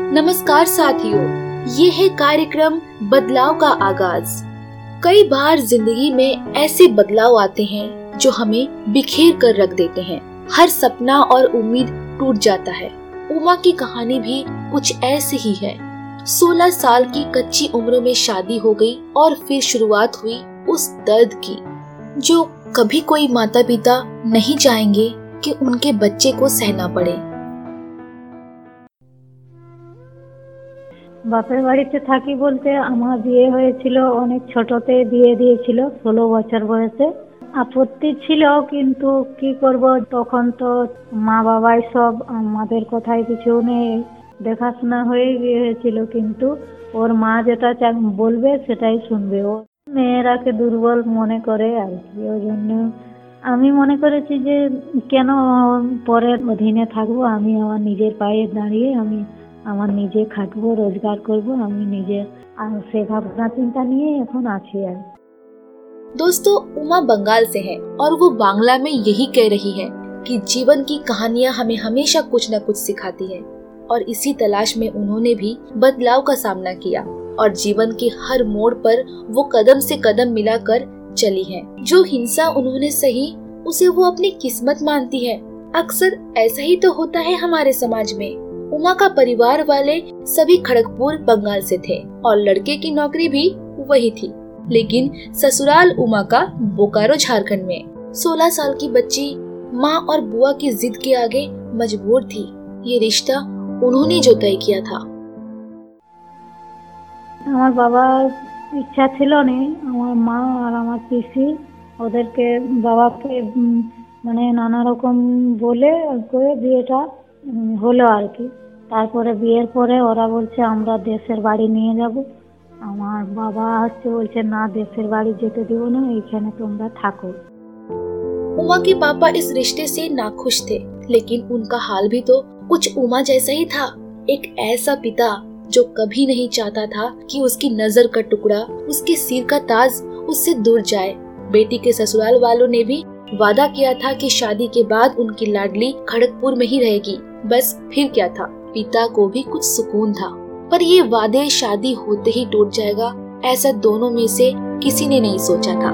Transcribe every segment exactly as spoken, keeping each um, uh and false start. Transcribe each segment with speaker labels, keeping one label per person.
Speaker 1: नमस्कार साथियों, ये है कार्यक्रम बदलाव का आगाज। कई बार जिंदगी में ऐसे बदलाव आते हैं जो हमें बिखेर कर रख देते हैं। हर सपना और उम्मीद टूट जाता है। उमा की कहानी भी कुछ ऐसे ही है। सोलह साल की कच्ची उम्र में शादी हो गई और फिर शुरुआत हुई उस दर्द की जो कभी कोई माता पिता नहीं चाहेंगे कि उनके बच्चे को सहना पड़े।
Speaker 2: বাপের বাড়িতে থাকি বলতে আমার বিয়ে হয়েছিল অনেক ছোটতে বিয়ে দিয়েছিল, ষোলো বছর বয়সে। আপত্তি ছিল, কিন্তু কি করব, তখন তো মা বাবাই সব, আমাদের কথাই কিছু নেই, দেখাশোনা হয়ে গিয়েছিল। কিন্তু ওর মা যেটা বলবে সেটাই শুনবে। ও মেয়েরাকে দুর্বল মনে করে আর কি। ওই জন্য আমি মনে করেছি যে কেন পরের অধীনে থাকবো, আমি আমার নিজের পায়ে দাঁড়িয়ে আমি আমার নিজে খাটবো, রোজগার করব, আমি নিজে সে ভাবনা चिंता নিয়ে এখন আছি। আর
Speaker 1: दोस्तों, उमा बंगाल से है और वो बांग्ला में यही कह रही है कि जीवन की कहानियाँ हमें हमेशा कुछ न कुछ सिखाती है और इसी तलाश में उन्होंने भी बदलाव का सामना किया और जीवन के हर मोड़ पर वो कदम से कदम मिलाकर चली है। जो हिंसा उन्होंने सही उसे वो अपनी किस्मत मानती है। अक्सर ऐसा ही तो होता है हमारे समाज में। उमा का परिवार वाले सभी खड़गपुर बंगाल से थे और लड़के की नौकरी भी वही थी, लेकिन ससुराल उमा का बोकारो झारखंड में। सोलह साल की बच्ची माँ और बुआ की जिद के आगे मजबूर थी। ये रिश्ता उन्होंने जो तय किया था।
Speaker 2: আমার বাবার ইচ্ছা ছিল না, আমার মা আর আমার পিসি ওদেরকে বাবাকে মানে নানা রকম বলে করে বিয়েটা হলো আর কি। তারপরে বিয়ের পরে ওরা বলছে আমরা দেশের বাড়ি নিয়ে যাব। আমার বাবা হচ্ছে বলছে না, দেশের বাড়ি যেতে দিব না, এইখানে তোমরা থাকো।
Speaker 1: उमा के पापा इस रिश्ते से नाखुश थे, लेकिन उनका हाल भी तो कुछ उमा जैसा ही था। एक ऐसा पिता जो कभी नहीं चाहता था कि उसकी नजर का टुकड़ा, उसके सिर का ताज उससे दूर जाए। बेटी के ससुराल वालों ने भी वादा किया था कि शादी के बाद उनकी लाडली खड़गपुर में ही रहेगी। बस फिर क्या था, पिता को भी कुछ सुकून था, पर ये वादे शादी होते ही टूट जाएगा, ऐसा दोनों में से किसी ने नहीं सोचा था।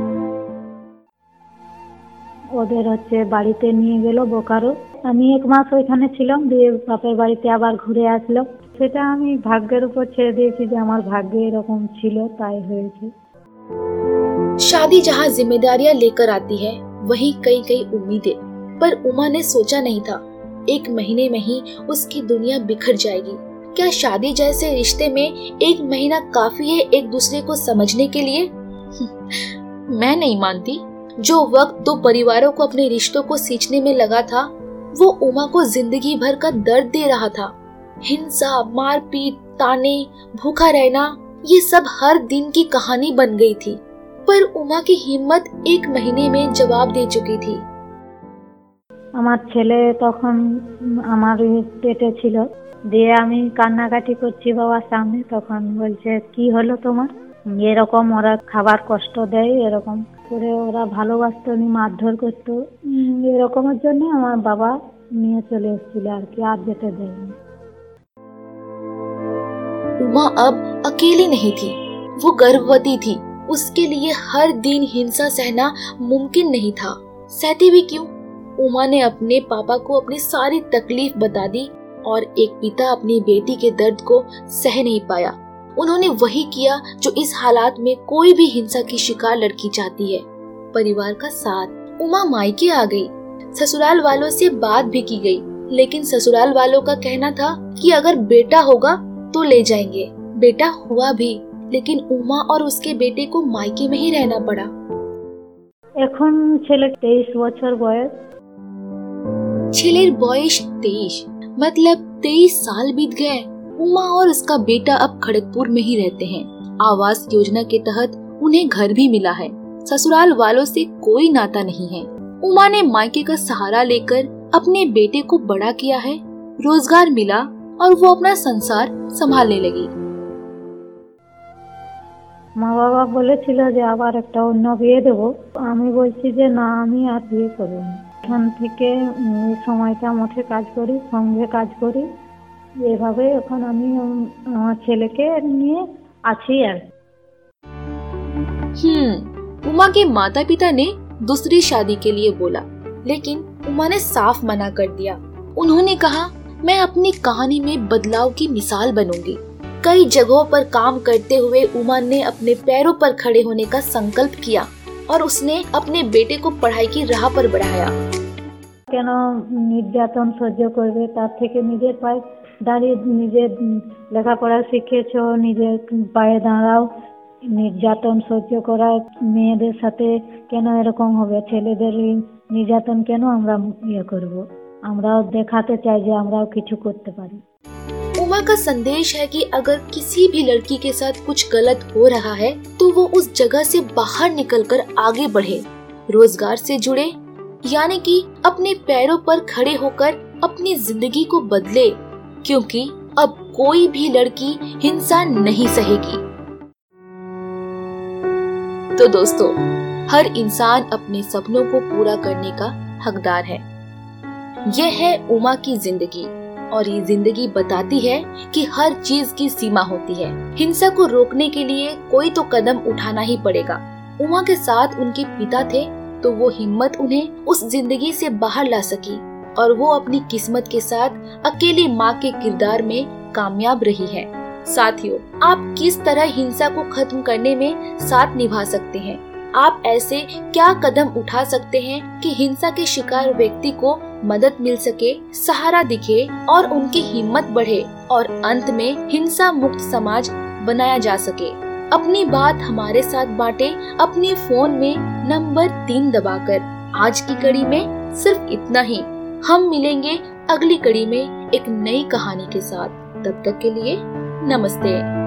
Speaker 2: ওদের হচ্ছে বাড়িতে নিয়ে গেল বোকারো। আমি এক মাস ওইখানে ছিলাম, দিয়ে বাপের বাড়িতে আবার ঘুরে আসলাম। সেটা আমি ভাগ্যের উপর ছেড়ে দিয়েছি যে আমার ভাগ্যে এরকম ছিল, তাই হয়েছে।
Speaker 1: शादी जहाँ जिम्मेदारियां लेकर आती है वही कई कई उम्मीदें, पर उमा ने सोचा नहीं था एक महीने में ही उसकी दुनिया बिखर जाएगी। क्या शादी जैसे रिश्ते में एक महीना काफी है एक दूसरे को समझने के लिए? मैं नहीं मानती। जो वक्त दो परिवारों को अपने रिश्तों को सींचने में लगा था, वो उमा को जिंदगी भर का दर्द दे रहा था। हिंसा, मारपीट, ताने, भूखा रहना, ये सब हर दिन की कहानी बन गई थी। पर उमा की हिम्मत एक महीने में जवाब दे चुकी थी।
Speaker 2: আমার ছেলে তখন আমার পেটে ছিল, দিয়ে আমি কান্নাকাটি করছি বাবার সামনে। তখন বলছে কি হলো তোমার? এরকম ওরা খাবার কষ্ট দেয়, এরকম করে ওরা ভালোবাসতো নি, মারধর করতো, এরকমের জন্য আমার বাবা নিয়ে চলে এসেছিল আর কি, আর যেতে দেয়নি।
Speaker 1: उमा अब अकेली नहीं थी, वो गर्भवती थी। उसके लिए हर दिन हिंसा सहना मुमकिन नहीं था। सहती भी क्यों? उमा ने अपने पापा को अपनी सारी तकलीफ बता दी और एक पिता अपनी बेटी के दर्द को सह नहीं पाया। उन्होंने वही किया जो इस हालात में कोई भी हिंसा की शिकार लड़की चाहती है, परिवार का साथ। उमा मायके आ गई, ससुराल वालों से बात भी की गई, लेकिन ससुराल वालों का कहना था कि अगर बेटा होगा तो ले जाएंगे। बेटा हुआ भी, लेकिन उमा और उसके बेटे को मायके में ही रहना पड़ा।
Speaker 2: এখন ছেলে তেইশ বছর বয়স।
Speaker 1: ছেলের বয়স तेईस, मतलब तेईस साल बीत गए। उमा और उसका बेटा अब खड़गपुर में ही रहते हैं। आवास योजना के तहत उन्हें घर भी मिला है। ससुराल वालों से कोई नाता नहीं है। उमा ने मायके का सहारा लेकर अपने बेटे को बड़ा किया है। रोजगार मिला और वो अपना संसार संभालने लगी।
Speaker 2: মা বাবা বলেছিল যে আবার একটা অন্য বিয়ে দেবো। আমি বলছি যে না, আমি আর বিয়ে করব না। এখান থেকে এই সময়টা মঠে কাজ করি, সঙ্গে কাজ করি, এইভাবে এখন আমি আমার ছেলেকে নিয়ে আছি আর।
Speaker 1: हम्म उमा के माता पिता ने दूसरी शादी के लिए बोला, लेकिन उमा ने साफ मना कर दिया। उन्होंने कहा, मैं अपनी कहानी में बदलाव की मिसाल बनूंगी। कई जगहों पर काम करते हुए उमा ने अपने पैरों पर खड़े होने का संकल्प किया और उसने अपने बेटे को पढ़ाई की राह पर बढ़ाया।
Speaker 2: কেন নির্যাতন সহ্য করবে, তার থেকে নিজের পায়ে দাঁড়িয়ে নিজে লেখাপড়া শিখেছো, নিজের পায়ে দাঁড়াও। নির্যাতন সহ্য করা মেয়েদের সাথে কেন এরকম হবে, ছেলেদের নির্যাতন কেন আমরা ইয়ে করব। আমরাও দেখাতে চাই যে আমরাও কিছু করতে পারি।
Speaker 1: उमा का संदेश है कि अगर किसी भी लड़की के साथ कुछ गलत हो रहा है तो वो उस जगह से बाहर निकलकर आगे बढ़े, रोजगार से जुड़े, यानी कि अपने पैरों पर खड़े होकर अपनी जिंदगी को बदले, क्योंकि अब कोई भी लड़की हिंसा नहीं सहेगी। तो दोस्तों, हर इंसान अपने सपनों को पूरा करने का हकदार है। यह है उमा की जिंदगी, और ये जिंदगी बताती है कि हर चीज की सीमा होती है। हिंसा को रोकने के लिए कोई तो कदम उठाना ही पड़ेगा। उमा के साथ उनके पिता थे, तो वो हिम्मत उन्हें उस जिंदगी से बाहर ला सकी और वो अपनी किस्मत के साथ अकेली माँ के किरदार में कामयाब रही है। साथियों, आप किस तरह हिंसा को खत्म करने में साथ निभा सकते हैं? आप ऐसे क्या कदम उठा सकते हैं कि हिंसा के शिकार व्यक्ति को मदद मिल सके, सहारा दिखे और उनकी हिम्मत बढ़े और अंत में हिंसा मुक्त समाज बनाया जा सके? अपनी बात हमारे साथ बांटे अपने फोन में नंबर तीन दबाकर। आज की कड़ी में सिर्फ इतना ही। हम मिलेंगे अगली कड़ी में एक नई कहानी के साथ। तब तक के लिए नमस्ते।